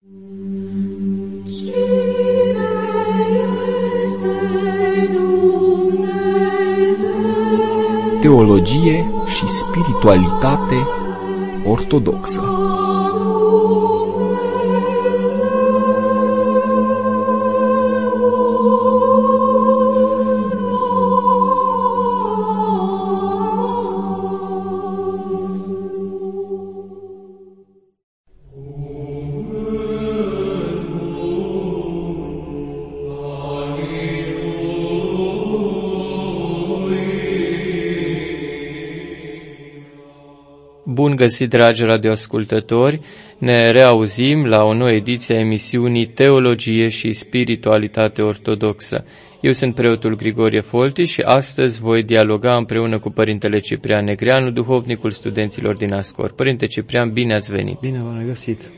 Teologie și spiritualitate ortodoxă. Bun găsit, dragi radioascultători! Ne reauzim la o nouă ediție a emisiunii Teologie și Spiritualitate Ortodoxă. Eu sunt preotul Grigorie Folti și astăzi voi dialoga împreună cu Părintele Ciprian Negreanu, duhovnicul studenților din Ascor. Părinte Ciprian, bine ați venit! Bine v-am regăsit!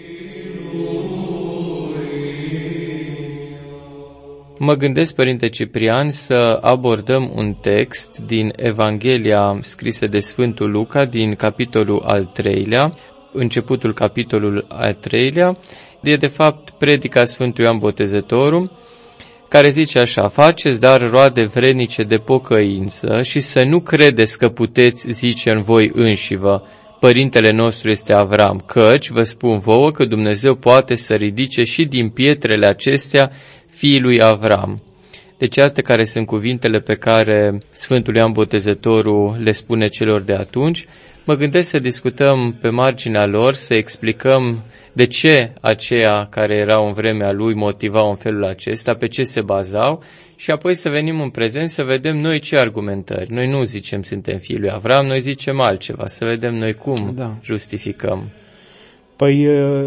Mă gândesc, Părinte Ciprian, să abordăm un text din Evanghelia scrisă de Sfântul Luca, din capitolul al 3-lea, începutul capitolul al 3-lea, e de fapt predica Sfântului Ioan Botezătorul, care zice așa: faceți dar roade vrednice de pocăință și să nu credeți că puteți zice în voi înșivă, Părintele nostru este Avram, căci vă spun vouă că Dumnezeu poate să ridice și din pietrele acestea fiii lui Avram. Deci iată care sunt cuvintele pe care Sfântul Ioan Botezătorul le spune celor de atunci. Mă gândesc să discutăm pe marginea lor, să explicăm de ce aceia care erau în vremea lui motivau în felul acesta, pe ce se bazau și apoi să venim în prezent să vedem noi ce argumentări. Noi nu zicem suntem fiii lui Avram, noi zicem altceva, să vedem noi cum justificăm. Păi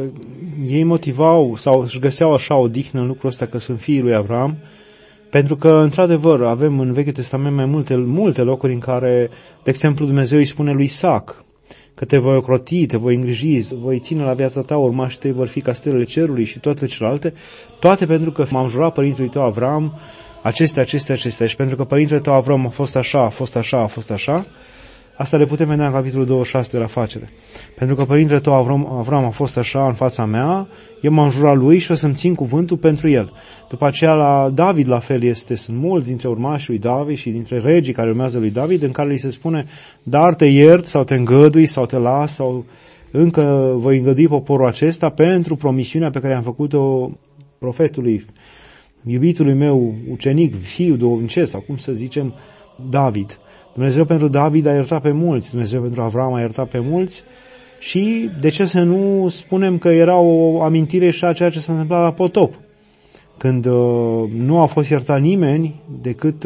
ei motivau sau își găseau așa odihnă în lucrul ăsta că sunt fiii lui Avram, pentru că, într-adevăr, avem în Vechiul Testament mai multe locuri în care, de exemplu, Dumnezeu îi spune lui Isaac că te voi ocroti, te voi îngriji, voi ține la viața ta, urmașii tăi vor fi ca stelele cerului și toate celelalte, toate pentru că m-am jurat părintelui tău Avram, acestea. Și pentru că părintele tău Avram a fost așa, asta le putem vedea în capitolul 26 de la Facere. Pentru că părintele tău Avram a fost așa în fața mea, eu m-am jurat lui și o să-mi țin cuvântul pentru el. După aceea la David la fel sunt mulți dintre urmașii lui David și dintre regii care urmează lui David, în care li se spune, dar te iert sau te îngădui sau te las sau încă voi îngădui poporul acesta pentru promisiunea pe care am făcut-o profetului, iubitului meu ucenic, fiu duhovnicesc, sau cum să zicem, David. Dumnezeu pentru David a iertat pe mulți, Dumnezeu pentru Avram a iertat pe mulți și de ce să nu spunem că era o amintire și a ceea ce s-a întâmplat la potop, când nu a fost iertat nimeni decât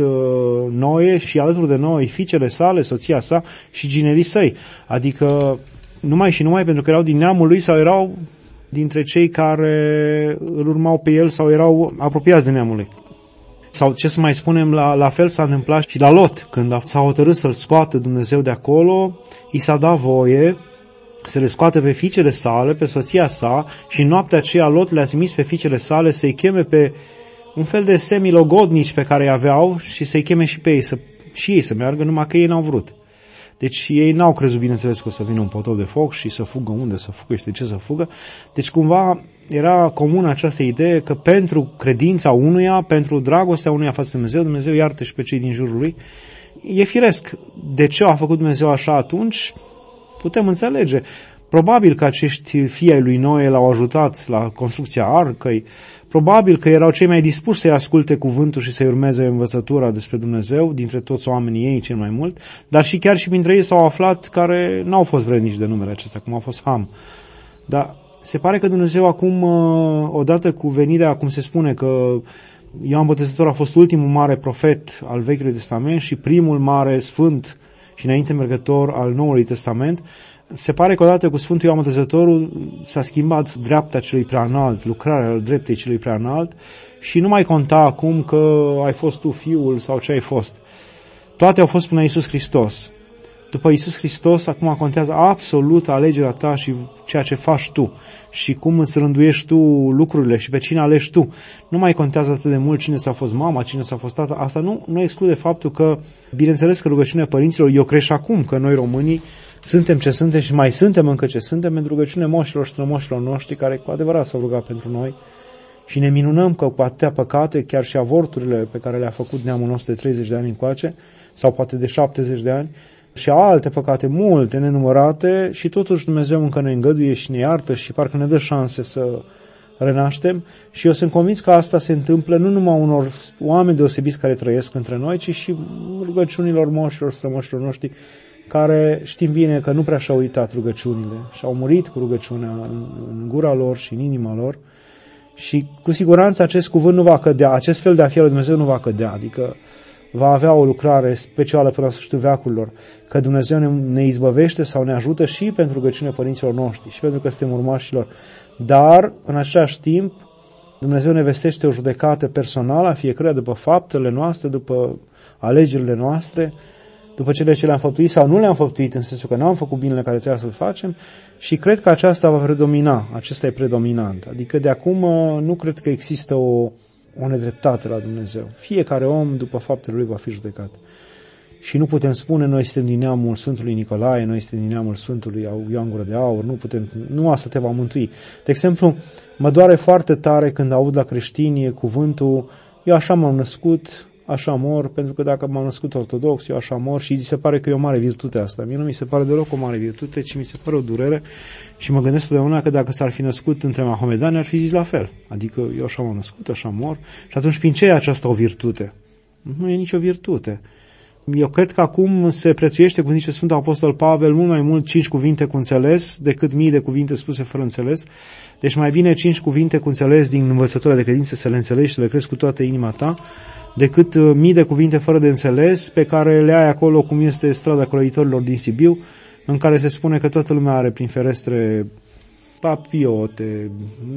Noe și alături de Noe fiicele sale, soția sa și ginerii săi, adică numai pentru că erau din neamul lui sau erau dintre cei care îl urmau pe el sau erau apropiați de neamul lui. Sau ce să mai spunem, la fel s-a întâmplat și la Lot, când s-a hotărât să-l scoată Dumnezeu de acolo, i s-a dat voie să le scoate pe fiicele sale, pe soția sa și în noaptea aceea Lot le-a trimis pe fiicele sale să-i cheme pe un fel de semilogodnici pe care îi aveau și să-i cheme și pe ei, și ei să meargă, numai că ei n-au vrut. Deci ei n-au crezut, bineînțeles, că o să vină un potop de foc și să fugă unde să fugă și de ce să fugă. Deci cumva era comună această idee că pentru credința unuia, pentru dragostea unuia față de Dumnezeu, Dumnezeu iartă și pe cei din jurul lui. E firesc. De ce a făcut Dumnezeu așa atunci? Putem înțelege. Probabil că acești fii ai lui Noe l-au ajutat la construcția arcăi, probabil că erau cei mai dispuși să-i asculte cuvântul și să-i urmeze învățătura despre Dumnezeu, dintre toți oamenii ei cel mai mult, dar și chiar și printre ei s-au aflat care n-au fost vrednici de numele acesta, cum a fost Ham. Dar se pare că Dumnezeu acum, odată cu venirea, cum se spune că Ioan Botezătorul a fost ultimul mare profet al Vechiului Testament și primul mare sfânt și înainte mergător al Noului Testament, se pare că odată cu Sfântul Ioan Botezătorul s-a schimbat dreapta celui preanalt, lucrarea dreptei celui preanalt și nu mai conta acum că ai fost tu fiul sau ce ai fost. Toate au fost până Iisus Hristos. După Iisus Hristos, acum contează absolut alegerea ta și ceea ce faci tu și cum îți rânduiești tu lucrurile și pe cine alegi tu. Nu mai contează atât de mult cine s-a fost mama, cine s-a fost tata. Asta nu exclude faptul că, bineînțeles că rugăciunea părinților, eu cred și acum că noi românii suntem ce suntem și mai suntem încă ce suntem, în rugăciune moșilor, strămoșilor noștri, care cu adevărat s-au rugat pentru noi. Și ne minunăm că cu atâtea păcate, chiar și avorturile pe care le-a făcut neamul nostru de 30 de ani încoace, sau poate de 70 de ani, și alte păcate multe, nenumărate, și totuși Dumnezeu încă ne îngăduie și ne iartă și parcă ne dă șanse să renaștem. Și eu sunt convins că asta se întâmplă nu numai unor oameni deosebiți care trăiesc între noi, ci și rugăciunilor moșilor, strămoșilor noștri, care știm bine că nu prea și-au uitat rugăciunile și au murit cu rugăciunea în gura lor și în inima lor. Și cu siguranță acest cuvânt nu va cădea, acest fel de a fi al lui Dumnezeu nu va cădea, adică va avea o lucrare specială până la sfârșitul veacurilor, că Dumnezeu ne izbăvește sau ne ajută și pentru rugăciunea părinților noștri și pentru că suntem urmașilor. Dar, în același timp, Dumnezeu ne vestește o judecată personală a fiecăruia după faptele noastre, după alegerile noastre, după cele ce le-am făptuit sau nu le-am făptuit, în sensul că n-am făcut binele care trebuia să-l facem, și cred că aceasta va predomina, acesta e predominant. Adică de acum nu cred că există o nedreptate la Dumnezeu. Fiecare om după faptele lui va fi judecat. Și nu putem spune noi suntem din neamul Sfântului Nicolae, noi suntem din neamul Sfântului Ioan Gură de Aur, nu asta te va mântui. De exemplu, mă doare foarte tare când aud la creștini cuvântul eu așa m-am născut, așa mor, pentru că dacă m-am născut ortodox, eu așa mor, și se pare că e o mare virtute asta. Mie nu mi se pare deloc o mare virtute, ci mi se pare o durere și mă gândesc totdeauna că dacă s-ar fi născut între mahomedani, ar fi zis la fel. Adică eu așa m-am născut, așa mor, și atunci prin ce e aceasta o virtute? Nu e nicio virtute. Eu cred că acum se prețuiește, cum zice Sfântul Apostol Pavel, mult mai mult 5 cuvinte cu înțeles decât mii de cuvinte spuse fără înțeles. Deci mai bine 5 cuvinte cu înțeles din învățătura de credință să le înțelegi, să le crezi cu toată inima ta, decât mii de cuvinte fără de înțeles pe care le ai acolo, cum este strada călăitorilor din Sibiu, în care se spune că toată lumea are prin ferestre papiote,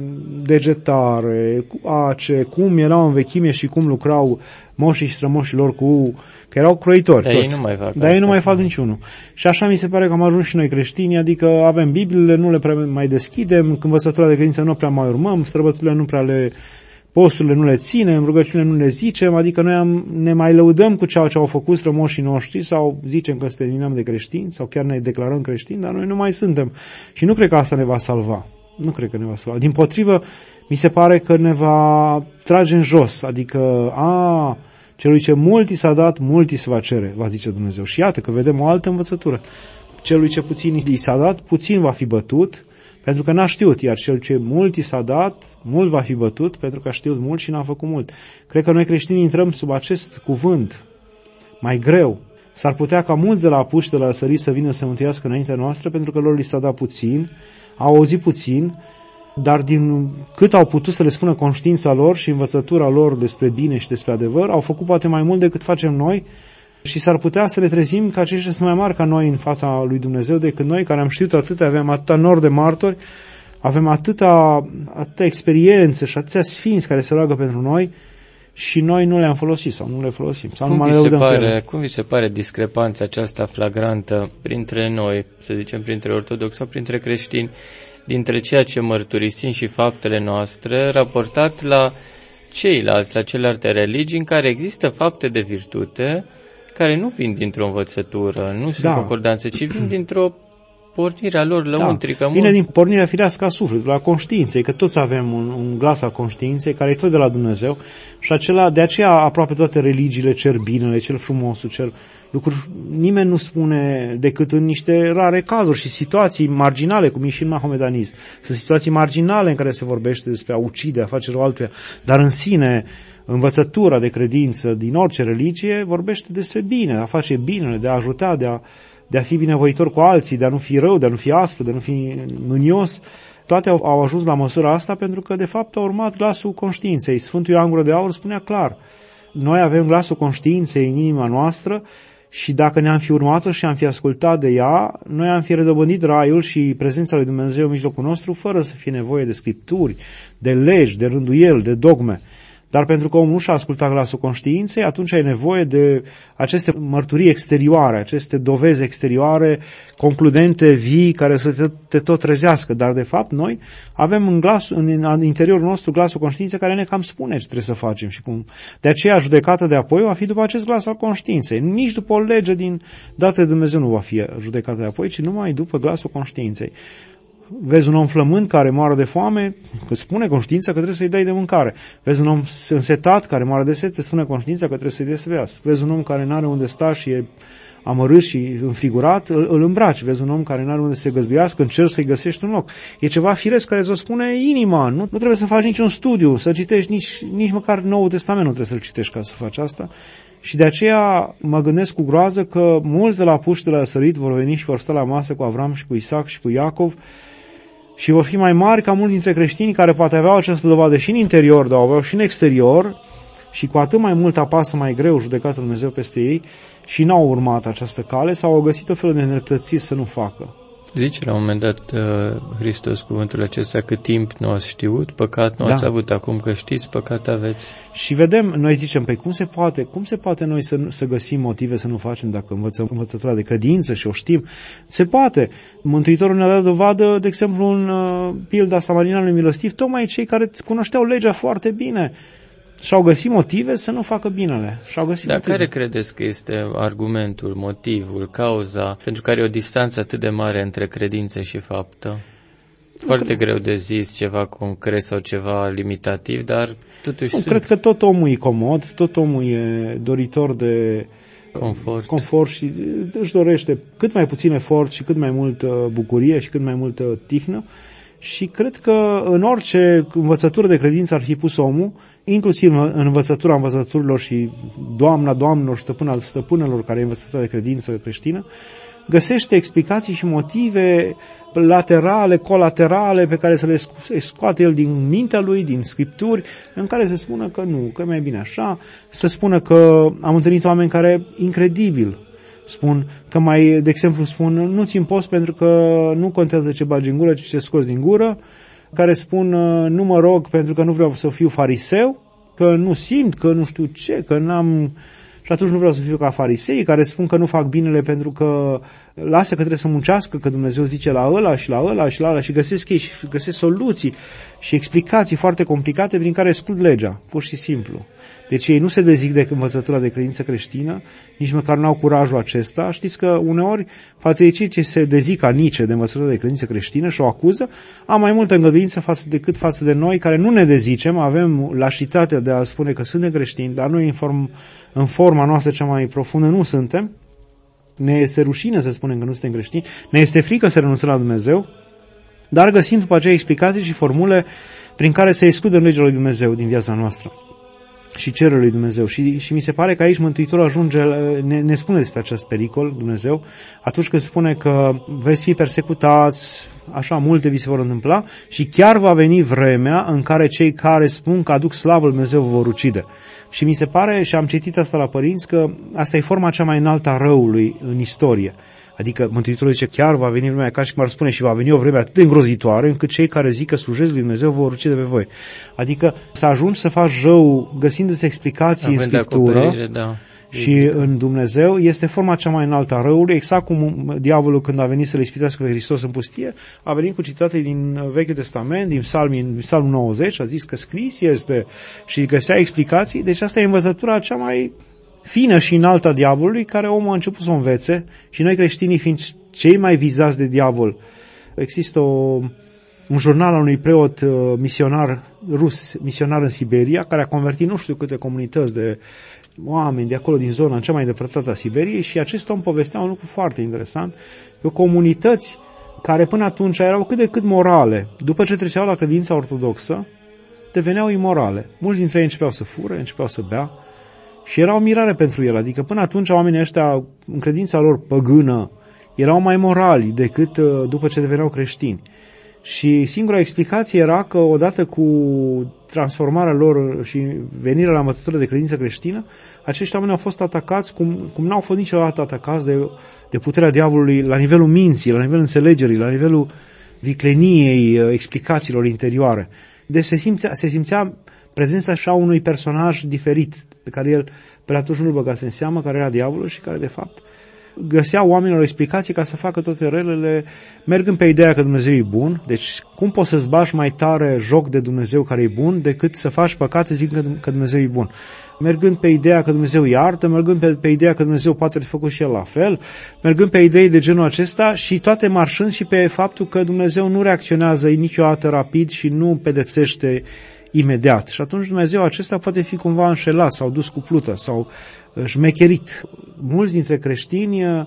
degetare, ace, cum erau în vechime și cum lucrau moșii și strămoșii lor că erau croitori. Dar toți. Ei nu mai fac. Dar ei nu mai fac niciunul. Și așa mi se pare că am ajuns și noi creștini, adică avem Bibliile, nu le prea mai deschidem, când învățătura de credință nu prea mai urmăm, străbăturile nu prea posturile nu le ținem, rugăciunile nu le zicem, adică noi ne mai lăudăm cu ceea ce au făcut strămoșii noștri sau zicem că suntem din neam de creștini sau chiar ne declarăm creștini, dar noi nu mai suntem. Și nu cred că asta ne va salva. Nu cred că ne va salva. Dimpotrivă, mi se pare că ne va trage în jos, adică, celui ce mult i s-a dat, mult i se va cere, va zice Dumnezeu. Și iată că vedem o altă învățătură. Celui ce puțin i s-a dat, puțin va fi bătut, pentru că n-a știut, iar cel ce mult i s-a dat, mult va fi bătut, pentru că a știut mult și n-a făcut mult. Cred că noi creștinii intrăm sub acest cuvânt mai greu. S-ar putea ca mulți de la apuși, de la sărit, să vină să mântuiască înaintea noastră, pentru că lor li s-a dat puțin, au auzit puțin, dar din cât au putut să le spună conștiința lor și învățătura lor despre bine și despre adevăr, au făcut poate mai mult decât facem noi. Și s-ar putea să le trezim că aceștia sunt mai mari ca noi în fața lui Dumnezeu decât noi, care am știut atâtea, avem atâta nor de martori, avem atâta experiențe și atâția sfinți care se roagă pentru noi și noi nu le-am folosit sau nu le folosim. Sau Cum vi se pare discrepanța aceasta flagrantă printre noi, să zicem printre ortodoxi sau printre creștini, dintre ceea ce mărturisim și faptele noastre, raportat la ceilalți, la celelalte religii în care există fapte de virtute care nu vin dintr-o învățătură, nu sunt concordanțe, ci vin dintr-o pornire a lor lăuntrică. Vine din pornirea firească a sufletului, a conștiinței, că toți avem un glas al conștiinței care e tot de la Dumnezeu și de aceea aproape toate religiile cer binele, cel frumosul, cel lucruri. Nimeni nu spune decât în niște rare cazuri și situații marginale, cum e și în mahomedanism. Sunt situații marginale în care se vorbește despre a ucide, a face rău altuia, dar în sine învățătura de credință din orice religie vorbește despre bine, a face binele, de a ajuta, de a fi binevoitor cu alții, de a nu fi rău, de a nu fi aspru, de a nu fi mânios. Toate au ajuns la măsura asta pentru că, de fapt, a urmat glasul conștiinței. Sfântul Ioan Gură de Aur spunea clar, noi avem glasul conștiinței în inima noastră și dacă ne-am fi urmat-o și am fi ascultat de ea, noi am fi redobândit raiul și prezența lui Dumnezeu în mijlocul nostru fără să fie nevoie de scripturi, de legi, de rânduieli, de dogme. Dar pentru că omul nu și-a ascultat glasul conștiinței, atunci ai nevoie de aceste mărturii exterioare, aceste dovezi exterioare, concludente, vii, care să te tot trezească. Dar, de fapt, noi avem în interiorul nostru glasul conștiinței care ne cam spune ce trebuie să facem și cum. De aceea, judecata de apoi va fi după acest glas al conștiinței. Nici după o lege dată de Dumnezeu nu va fi judecata de apoi, ci numai după glasul conștiinței. Vezi un om flămând care moară de foame, că spune conștiința că trebuie să-i dai de mâncare. Vezi un om însetat care moară de sete, spune conștiința că trebuie să-i dai să bească. Vezi un om care n-are unde sta și e amărât și înfrigurat, îl îmbraci. Vezi un om care n-are unde să se găzduiască, încerci să-i găsești un loc. E ceva firesc care îți o spune inima. Nu trebuie să faci niciun studiu, să citești nici măcar Noul Testament nu trebuie să-l citești ca să faci asta. Și de aceea mă gândesc cu groază că mulți de la puși de la sărit vor veni și vor sta la masă cu Avram și cu Isaac și cu Iacov și vor fi mai mari ca mulți dintre creștini care poate aveau această dovadă și în interior, dar o aveau și în exterior și cu atât mai mult apasă mai greu judecatul Dumnezeu peste ei și n-au urmat această cale sau au găsit o fel de nedreptățiri să nu facă. Zice la un moment dat Hristos cuvântul acesta, cât timp nu ați știut, păcat nu ați avut, acum că știți, păcat aveți. Și vedem, noi zicem, cum se poate noi să găsim motive să nu facem dacă învățăm învățătura de credință și o știm? Se poate. Mântuitorul ne-a dat dovadă, de exemplu, în pilda samarinanului milostiv, tocmai cei care cunoșteau legea foarte bine și-au găsit motive să nu facă binele. Dar care credeți că este argumentul, motivul, cauza pentru care e o distanță atât de mare între credință și faptă? Foarte greu de zis ceva concret sau ceva limitativ, dar totuși cred că tot omul e comod, tot omul e doritor de confort și își dorește cât mai puțin efort și cât mai multă bucurie și cât mai multă tihnă. Și cred că în orice învățătură de credință ar fi pus omul, inclusiv în învățătura învățăturilor și doamna doamnelor, stăpâna stăpânelor, care e învățătura de credință creștină, găsește explicații și motive laterale, colaterale, pe care să le scoate el din mintea lui, din scripturi, în care se spună că nu, că e mai bine așa, să spună că am întâlnit oameni care, incredibil, spun că de exemplu, nu țin post pentru că nu contează ce bagi în gură, ci ce scoți din gură, care spun nu mă rog pentru că nu vreau să fiu fariseu, că nu simt, că nu știu ce, că n-am... Și atunci nu vreau să fiu ca farisei, care spun că nu fac binele pentru că lasă că trebuie să muncească, că Dumnezeu zice la ăla și la ăla și la ăla și găsesc ei și găsesc soluții și explicații foarte complicate prin care exclud legea, pur și simplu. Deci ei nu se dezic de învățătura de credință creștină, nici măcar nu au curajul acesta. Știți că uneori, față de cei ce se dezic ca nice de învățătura de credință creștină și o acuză, am mai multă îngăduință decât față de noi care nu ne dezicem, avem lașitatea de a spune că suntem creștini, dar noi în forma noastră cea mai profundă nu suntem. Ne este rușine să spunem că nu suntem creștini, ne este frică să renunțăm la Dumnezeu, dar găsim după aceea explicații și formule prin care să excludem legile lui Dumnezeu din viața noastră și cerul lui Dumnezeu. Și mi se pare că aici Mântuitorul ne spune despre acest pericol, Dumnezeu, atunci când spune că veți fi persecutați, așa multe vi se vor întâmpla și chiar va veni vremea în care cei care spun că aduc slavă lui Dumnezeu vă vor ucide. Și mi se pare, și am citit asta la părinți, că asta e forma cea mai înaltă a răului în istorie. Adică Mântuitorul zice, chiar va veni vremea, ca și cum ar spune, și va veni o vreme atât de îngrozitoare, încât cei care zic că slujesc lui Dumnezeu vor ucide pe voi. Adică să ajungi să faci rău găsindu-ți explicații în Scriptură și în Dumnezeu, este forma cea mai înaltă a răului, exact cum diavolul când a venit să le ispitească pe Hristos în pustie, a venit cu citate din Vechiul Testament, din Psalmul 90, a zis că scris este și găsea explicații, deci asta e învățătura cea mai fină și înaltă a diavolului, care omul a început să o învețe și noi creștinii fiind cei mai vizați de diavol. Există un jurnal al unui preot misionar rus, misionar în Siberia, care a convertit nu știu câte comunități de oameni de acolo din zona cea mai îndepărtată a Siberiei și acest om povestea un lucru foarte interesant, că comunități care până atunci erau cât de cât morale, după ce treceau la credința ortodoxă, deveneau imorale. Mulți dintre ei începeau să fure, începeau să bea, și era o mirare pentru el, adică până atunci oamenii ăștia, în credința lor păgână, erau mai morali decât după ce deveneau creștini. Și singura explicație era că odată cu transformarea lor și venirea la învățătură de credință creștină, acești oameni au fost atacați cum n-au fost niciodată atacați de puterea diavolului la nivelul minții, la nivelul înțelegerii, la nivelul vicleniei explicațiilor interioare. Deci se simțea prezența și a unui personaj diferit, pe care el pe atunci nu-l băgase în seamă, care era diavolul și care de fapt găsea oamenilor explicații ca să facă toate relele, mergând pe ideea că Dumnezeu e bun. Deci cum poți să-ți bagi mai tare joc de Dumnezeu care e bun decât să faci păcate zic că Dumnezeu e bun? Mergând pe ideea că Dumnezeu iartă, mergând pe ideea că Dumnezeu poate fi făcut și El la fel, mergând pe idei de genul acesta și toate marșând și pe faptul că Dumnezeu nu reacționează niciodată rapid și nu pedepsește imediat. Și atunci Dumnezeu acesta poate fi cumva înșelat sau dus cu plută sau șmecherit. Mulți dintre creștini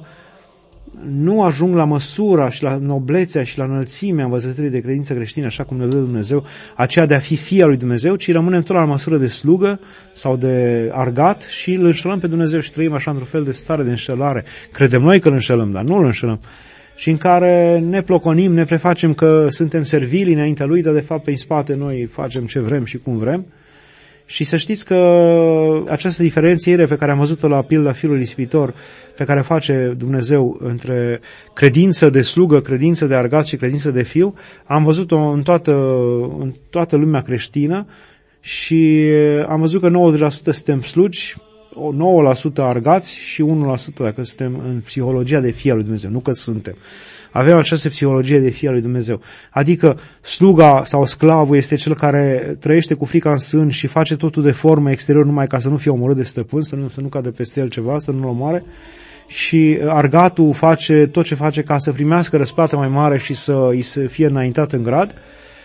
nu ajung la măsura și la noblețea și la înălțimea învățăturii de credință creștină, așa cum ne dă Dumnezeu, aceea de a fi fii al lui Dumnezeu, ci rămânem tot la măsură de slugă sau de argat și îl înșelăm pe Dumnezeu și trăim așa într-un fel de stare de înșelare. Credem noi că îl înșelăm, dar nu îl înșelăm. Și în care ne ploconim, ne prefacem că suntem servili înaintea lui, dar de fapt pe spate noi facem ce vrem și cum vrem. Și să știți că această diferențiere pe care am văzut-o la pilda fiului ispitor, pe care face Dumnezeu între credință de slugă, credință de argat și credință de fiu, am văzut-o în toată lumea creștină și am văzut că 90% suntem slugi, 9% argați și 1% dacă suntem în psihologia de fii al lui Dumnezeu, nu că suntem. Avem această psihologie de fii al lui Dumnezeu. Adică sluga sau sclavul este cel care trăiește cu frica în sân și face totul de formă exterior numai ca să nu fie omorât de stăpân, să nu cadă peste el ceva, să nu-l omoare. Și argatul face tot ce face ca să primească răsplată mai mare și să îi se fie înaintat în grad.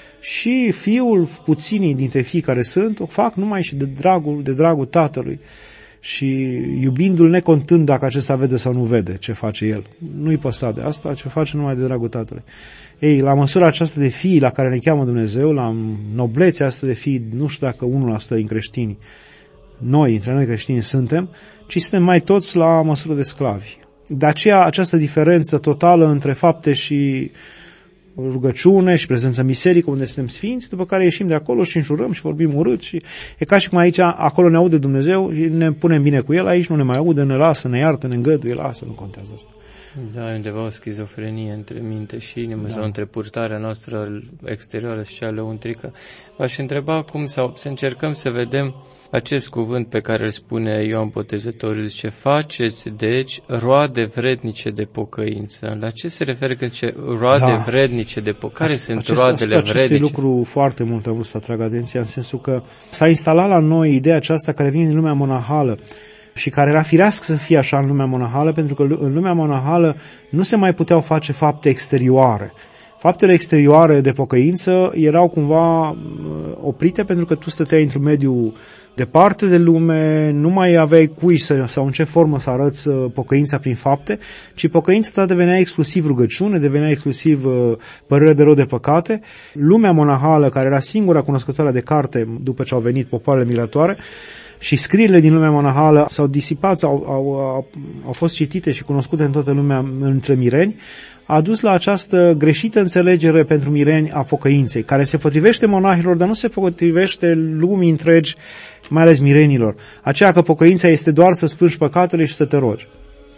Și fiul, puținii dintre fii care sunt, o fac numai și de dragul tatălui. Și iubindu-l necontând dacă acesta vede sau nu vede ce face el. Nu-i păsa de asta, ce face numai de dragul tatălui. Ei, la măsura aceasta de fii la care ne cheamă Dumnezeu, la noblețea asta de fii, nu știu dacă 1% din creștini, dintre noi creștini suntem, ci suntem mai toți la măsură de sclavi. De aceea această diferență totală între fapte și rugăciune și prezența în biserică unde suntem sfinți, după care ieșim de acolo și înjurăm și vorbim urât și e ca și cum aici, acolo ne aude Dumnezeu și ne punem bine cu El, aici nu ne mai aude, ne lasă, ne iartă, ne îngăduie, lasă, nu contează asta. Da, undeva o schizofrenie între minte și inimă sau între purtarea noastră exterioară și cea lăuntrică. V-aș întreba acum sau să încercăm să vedem acest cuvânt pe care îl spune Ioan Botezătorul, zice, faceți, deci, roade vrednice de pocăință. La ce se referă când zice roade vrednice de pocăință? Care sunt roadele vrednice? Acest lucru foarte mult am vrut să atrag atenția, în sensul că s-a instalat la noi ideea aceasta care vine din lumea monahală și care era firească să fie așa în lumea monahală, pentru că în lumea monahală nu se mai puteau face fapte exterioare. Faptele exterioare de pocăință erau cumva oprite pentru că tu stăteai într-un mediu departe de lume, nu mai aveai cui sau în ce formă să arăți pocăința prin fapte, ci pocăința ta devenea exclusiv rugăciune, devenea exclusiv părere de rău de păcate. Lumea monahală, care era singura cunoscătoare de carte după ce au venit popoarele migratoare, și scrierile din lumea monahală s-au disipat, au fost citite și cunoscute în toată lumea între mireni, a dus la această greșită înțelegere pentru mireni a pocăinței, care se potrivește monahilor, dar nu se potrivește lumii întregi, mai ales mirenilor. Aceea că pocăința este doar să splângi păcatele și să te rogi.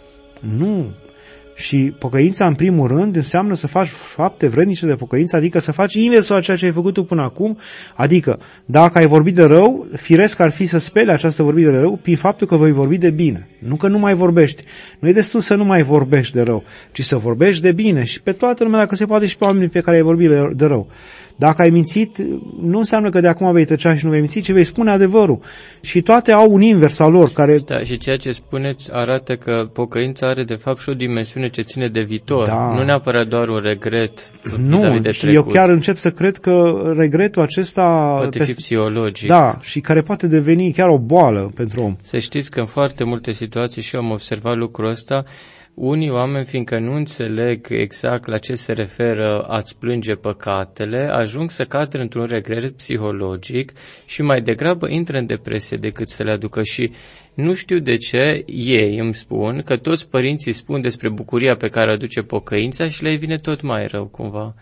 Nu. Și pocăința, în primul rând, înseamnă să faci fapte vrednice de pocăință, adică să faci inversul a ceea ce ai făcut tu până acum, adică dacă ai vorbit de rău, firesc ar fi să speli această vorbire de rău prin faptul că voi vorbi de bine. Nu că nu mai vorbești. Nu e destul să nu mai vorbești de rău, ci să vorbești de bine și pe toată lumea, dacă se poate și pe oamenii pe care ai vorbit de rău. Dacă ai mințit, nu înseamnă că de acum vei tăcea și nu vei minți, ci vei spune adevărul. Și toate au un invers al lor. Care... Da, și ceea ce spuneți arată că pocăința are de fapt și o dimensiune ce ține de viitor. Da. Nu neapărat doar un regret vis-a-vis de trecut. Eu chiar încep să cred că regretul acesta... Poate fi psihologic. Da, și care poate deveni chiar o boală pentru om. Să știți că în foarte multe situații și eu am observat lucrul ăsta. Unii oameni, fiindcă nu înțeleg exact la ce se referă a-ți plânge păcatele, ajung să cadă într-un regret psihologic și mai degrabă intră în depresie decât să le aducă. Și nu știu de ce ei îmi spun că toți părinții spun despre bucuria pe care o aduce pocăința și le vine tot mai rău cumva.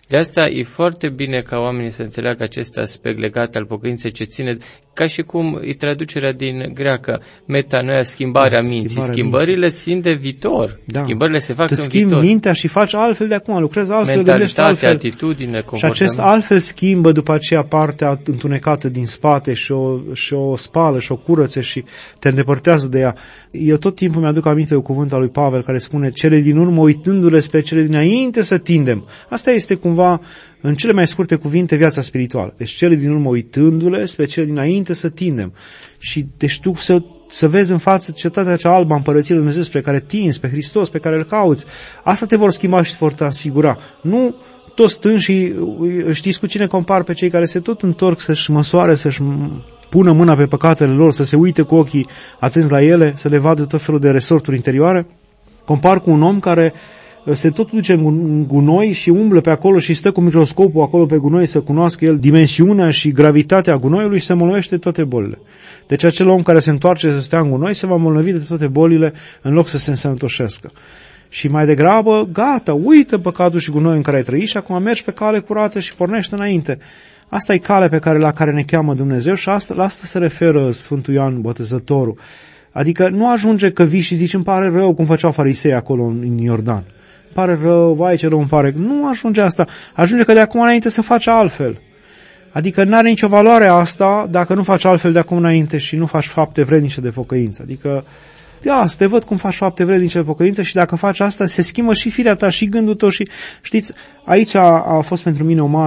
De asta e foarte bine ca oamenii să înțeleagă acest aspect legat al pocăinței ce ține, ca și cum e traducerea din greacă, metanoia, schimbarea minții. Schimbările țin de viitor. Da. Schimbările se fac în viitor. Tu schimbi mintea și faci altfel de acum, lucrezi altfel, gândești altfel. Atitudine, comportament. Și acest altfel schimbă după aceea partea întunecată din spate și o spală și o curățe și te îndepărtează de ea. Eu tot timpul mi-aduc aminte de cuvântul lui Pavel care spune, cele din urmă uitându-le spre cele dinainte să tindem. Asta este cumva, în cele mai scurte cuvinte, viața spirituală. Deci cele din urmă uitându-le spre cele dinainte să tindem. Și deci tu să vezi în față cetatea cea albă a împărăției lui Dumnezeu spre care tinzi, pe Hristos, pe care îl cauți. Asta te vor schimba și te vor transfigura. Nu toți stând și știți cu cine compar pe cei care se tot întorc să-și măsoare, să-și pună mâna pe păcatele lor, să se uite cu ochii atenți la ele, să le vadă tot felul de resorturi interioare. Compar cu un om care se tot duce în gunoi și umblă pe acolo și stă cu microscopul acolo pe gunoi să cunoască el dimensiunea și gravitatea gunoiului și se îmbolnăvește de toate bolile. Deci acel om care se întoarce să stea în gunoi se va îmbolnăvi de toate bolile în loc să se însănătoșească. Și mai degrabă, gata, uită păcatul și gunoi în care ai trăit și acum mergi pe cale curată și pornește înainte. Asta e calea la care ne cheamă Dumnezeu și la asta se referă Sfântul Ioan Botezătorul. Adică nu ajunge că vii și zici, îmi pare rău cum făceau farisei acolo în Iordan. Îmi pare rău, vai ce rău îmi pare. Nu ajunge asta. Ajunge că de acum înainte să faci altfel. Adică nu are nicio valoare asta dacă nu faci altfel de acum înainte și nu faci fapte vrednice de pocăință. Adică, să te văd cum faci fapte vrednice de pocăință și dacă faci asta, se schimbă și firea ta și gândul tău și, știți, aici a fost pentru mine o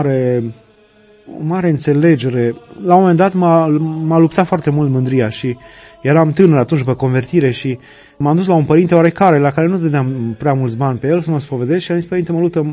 mare înțelegere. La un moment dat m-a luptat foarte mult mândria și eram tânăr atunci pe convertire și m-am dus la un părinte oarecare la care nu dădeam prea mulți bani pe el să mă spovedesc și am zis, părinte,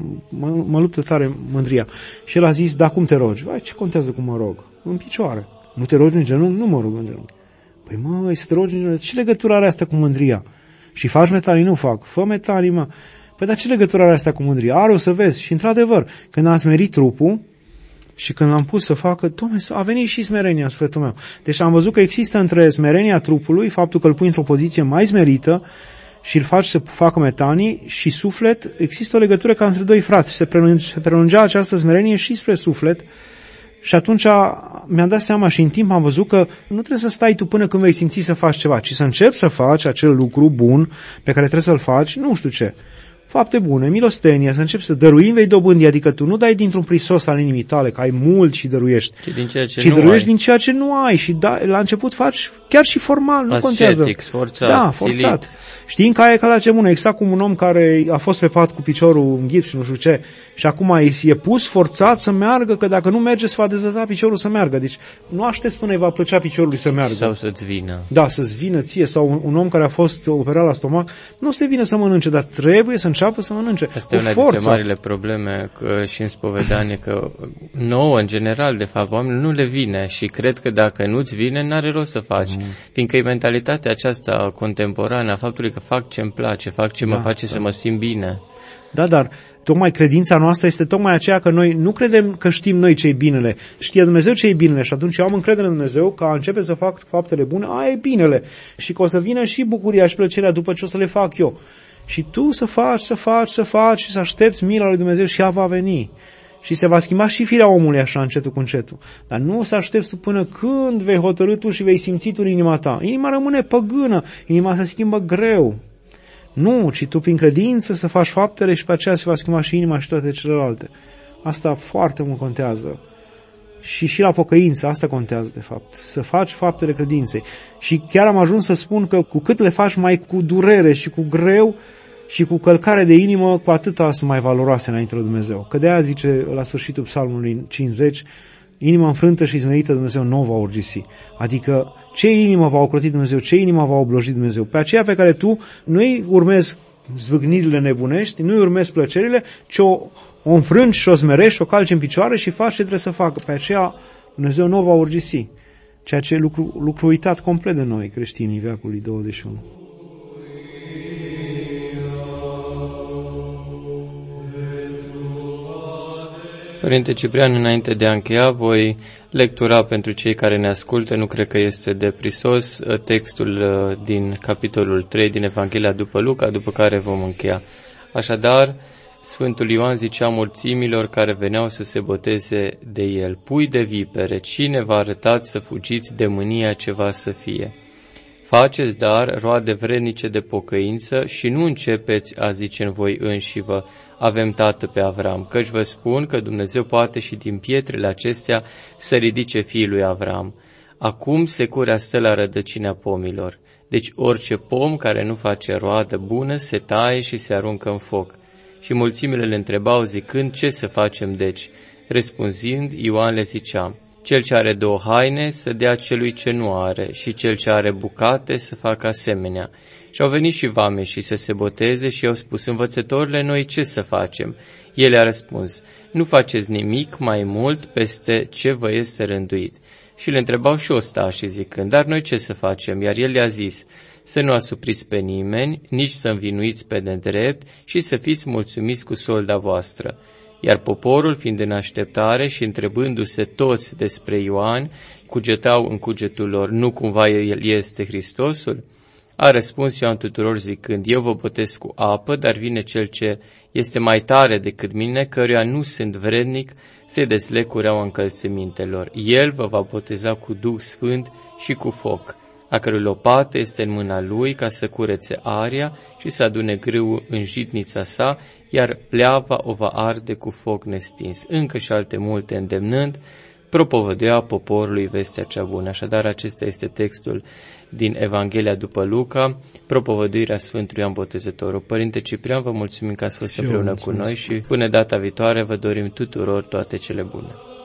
mă luptă tare mândria. Și el a zis, da, cum te rogi? Vai, ce contează cum mă rog? În picioare. Nu te rogi în genunchi? Nu mă rog în genunchi. Păi măi, să te rogi în genunchi. Ce legătură are asta cu mândria? Și faci metalii? Nu fac. Fă metalii, mă. Păi dar ce legătură are asta cu mândria? Are, o să vezi. Și într-adevăr, când am smerit trupul, și când l-am pus să facă, a venit și smerenia în sufletul meu. Deci am văzut că există între smerenia trupului, faptul că îl pui într-o poziție mai smerită și îl faci să facă metanii și suflet, există o legătură ca între doi frați. Se prelungea această smerenie și spre suflet și atunci mi-am dat seama și în timp am văzut că nu trebuie să stai tu până când vei simți să faci ceva, ci să începi să faci acel lucru bun pe care trebuie să-l faci, nu știu ce. Fapte bune, milostenie, să începi să dărui, vei dobândi, adică tu nu dai dintr-un prisos al inimii tale, că ai mult și dăruiești, ci dăruiești din ceea ce nu ai și la început faci chiar și formal, nu contează. Forțat, da, forțat. Știi, în caia ca la ce bună, exact cum un om care a fost pe pat cu piciorul în gips și nu știu ce, și acum e pus forțat să meargă, că dacă nu merge se va dezvolta piciorul să meargă. Deci nu aștepți până îi va plăcea piciorului să meargă. Sau să-ți vină. Da, să-ți vină ție, sau un om care a fost operat la stomac, nu se vine să mănânce, dar trebuie să înceapă să mănânce. Asta e una dintre marile probleme și în spovedanie, că nouă, în general, de fapt, oamenii nu le vine și cred că dacă nu-ți vine, n-are rost să faci. Fiindcă e mentalitatea aceasta contemporană a faptului că fac ce-mi place, fac ce mă face să mă simt bine. Da, dar tocmai credința noastră este tocmai aceea că noi nu credem că știm noi ce-i binele. Știe Dumnezeu ce-i binele și atunci eu am încredere în Dumnezeu că începe să fac faptele bune, aia e binele. Și că o să vină și bucuria și plăcerea după ce o să le fac eu. Și tu să faci și să aștepți mila lui Dumnezeu și ea va veni. Și se va schimba și firea omului așa încetul cu încetul. Dar nu o să aștepți tu până când vei hotărâ tu și vei simți tu în inima ta. Inima rămâne păgână, inima se schimbă greu. Nu, ci tu prin credință să faci faptele și pe aceea se va schimba și inima și toate celelalte. Asta foarte mult contează. Și la pocăință, asta contează de fapt. Să faci faptele credinței. Și chiar am ajuns să spun că cu cât le faci mai cu durere și cu greu și cu călcare de inimă, cu atâta sunt mai valoroase înainte lui Dumnezeu. Că de-aia zice la sfârșitul psalmului 50, inima înfrântă și izmerită Dumnezeu nu va urgisi. Adică ce inimă va ocroti Dumnezeu, ce inimă va obloji Dumnezeu. Pe aceea pe care tu nu-i urmezi zvâgnirile nebunești, nu-i urmezi plăcerile, ci o înfrângi și o smerești, o calci în picioare și faci ce trebuie să facă. Pe aceea Dumnezeu nu va urgisi. Ceea ce e lucru uitat complet de noi, creștinii veacului 21. Părinte Ciprian, înainte de a încheia, voi lectura pentru cei care ne ascultă, nu cred că este de prisos, textul din capitolul 3 din Evanghelia după Luca, după care vom încheia. Așadar, Sfântul Ioan zicea mulțimilor care veneau să se boteze de el: pui de vipere, cine v-a arătat să fugiți de mânia ce va să fie? Faceți dar roade vrednice de pocăință și nu începeți a zice în voi înșivă: avem tată pe Avram, căci vă spun că Dumnezeu poate și din pietrele acestea să ridice fiul lui Avram. Acum securea stă la rădăcina pomilor. Deci orice pom care nu face roadă bună se taie și se aruncă în foc. Și mulțimile le întrebau zicând: ce să facem deci? Răspunzând, Ioan le zicea: cel ce are 2 haine să dea celui ce nu are și cel ce are bucate să facă asemenea. Și au venit și vameșii să se boteze și i-au spus: învățătorile, noi ce să facem? El a răspuns: nu faceți nimic mai mult peste ce vă este rânduit. Și le întrebau și ostașii zicând: dar noi ce să facem? Iar el le-a zis: să nu asupriți pe nimeni, nici să învinuiți pe nedrept și să fiți mulțumiți cu solda voastră. Iar poporul, fiind în așteptare și întrebându-se toți despre Ioan, cugetau în cugetul lor: nu cumva el este Hristosul? A răspuns Ioan tuturor zicând: eu vă botez cu apă, dar vine cel ce este mai tare decât mine, căruia nu sunt vrednic să-i deslec cureaua încălțămintelor. El vă va boteza cu Duh Sfânt și cu foc, a cărui lopată este în mâna lui ca să curețe aria și să adune grâul în jitnița sa, iar pleava o va arde cu foc nestins. Încă și alte multe îndemnând, propovăduia poporului vestea cea bună. Așadar, acesta este textul din Evanghelia după Luca, propovăduirea Sfântului Ioan Botezătorul. Părinte Ciprian, vă mulțumim că ați fost împreună cu noi și până data viitoare vă dorim tuturor toate cele bune.